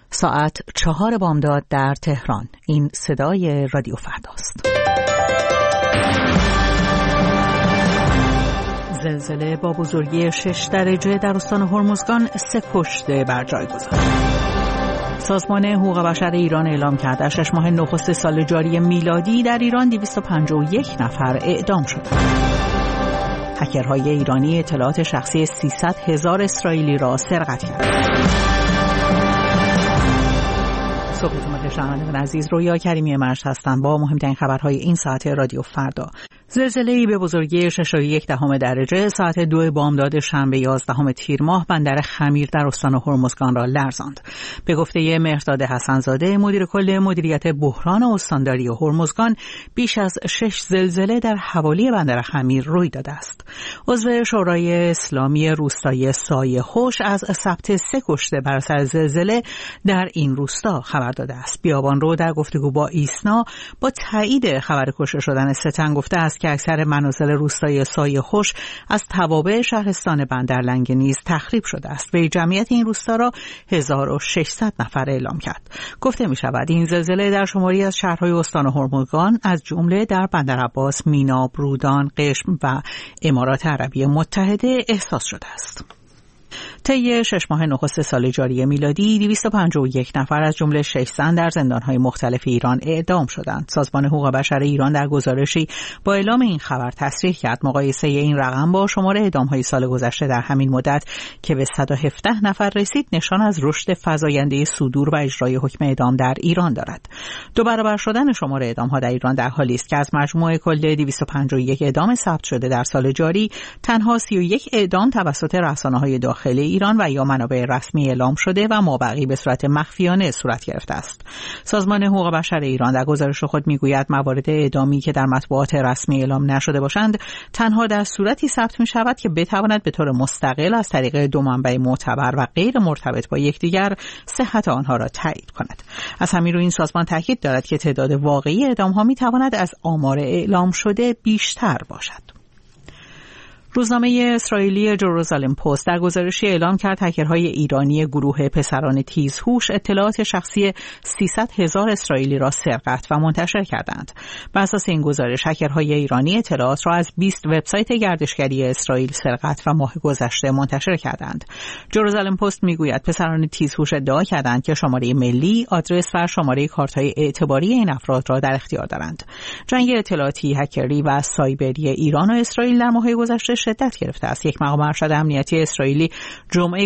ساعت 4 بامداد در تهران. این صدای رادیو فرداست. زلزله با بزرگی 6 درجه در استان هرمزگان 3 کشته بر جای گذاشت. سازمان حقوق بشر ایران اعلام کرد در 6 ماه نخست سال جاری میلادی در ایران 251 نفر اعدام شدند. هکرهای ایرانی اطلاعات شخصی 300,000 اسرائیلی را سرقت کردند. صبحتون شنوندگان عزیز، رویا کریمی مرج هستم با مهمترین خبرهای این ساعت رادیو فردا. زلزله‌ای به بزرگی 6.1 درجه ساعت 2 بامداد شنبه 11 تیر ماه بندر خمیر در استان هرمزگان را لرزاند. به گفته مهرداد حسن‌زاده، مدیر کل مدیریت بحران استانداری هرمزگان، بیش از 6 زلزله در حوالی بندر خمیر روی داده است. عضو شورای اسلامی روستای سایه خوش از ثبت 3 کشته بر اثر زلزله در این روستا خبر داده است. بیابانرو در گفتگو با ایسنا با تایید خبر کشته شدن 3 تن گفته است که اکثر منازل روستای سایه خوش از توابع شهرستان بندرلنگ نیز تخریب شده است و جمعیت این روستا را 1600 نفر اعلام کرد. گفته می شود این زلزله در شماری از شهرهای استان هرمزگان از جمله در بندرعباس، مینا، رودان، قشم و امارات عربی متحده احساس شده است. طی 6 ماه نخست سال جاری میلادی 251 نفر از جمله 6 زن در زندان‌های مختلف ایران اعدام شدند. سازمان حقوق بشر ایران در گزارشی با اعلام این خبر تصریح کرد مقایسه این رقم با شمار اعدام‌های سال گذشته در همین مدت که به 117 نفر رسید نشان از رشد فزاینده صدور و اجرای حکم اعدام در ایران دارد. 2 برابر شدن شمار اعدام‌ها در ایران در حالی است که از مجموع کل 251 اعدام ثبت شده در سال جاری تنها 31 اعدام توسط رسانه‌های داخلی ایران و یا منابع رسمی اعلام شده و مابقی به صورت مخفیانه صورت گرفته است. سازمان حقوق بشر ایران در گزارش خود میگوید موارد اعدامی که در مطبوعات رسمی اعلام نشده باشند تنها در صورتی ثبت می شود که بتواند به طور مستقل از طریق 2 منبع معتبر و غیر مرتبط با یکدیگر صحت آنها را تایید کند. از همین رو این سازمان تاکید دارد که تعداد واقعی اعدام ها می تواند از آمار اعلام شده بیشتر باشد. روزنامه اسرائیلی جروزالم پست در گزارشی اعلام کرد هکرهای ایرانی گروه پسران تیزهوش اطلاعات شخصی 300,000 اسرائیلی را سرقت و منتشر کردند. بر اساس این گزارش هکرهای ایرانی اطلاعات را از 20 وبسایت گردشگری اسرائیل سرقت و ماه گذشته منتشر کردند. جروزالم پست میگوید پسران تیزهوش ادعا کردند که شماره ملی، آدرس و شماره کارت‌های اعتباری این افراد را در اختیار دارند. جنگ اطلاعاتی، هکری و سایبری ایران و اسرائیل در ماه گذشته شدت گرفته است. یک مقام ارشد امنیتی اسرائیلی جمعه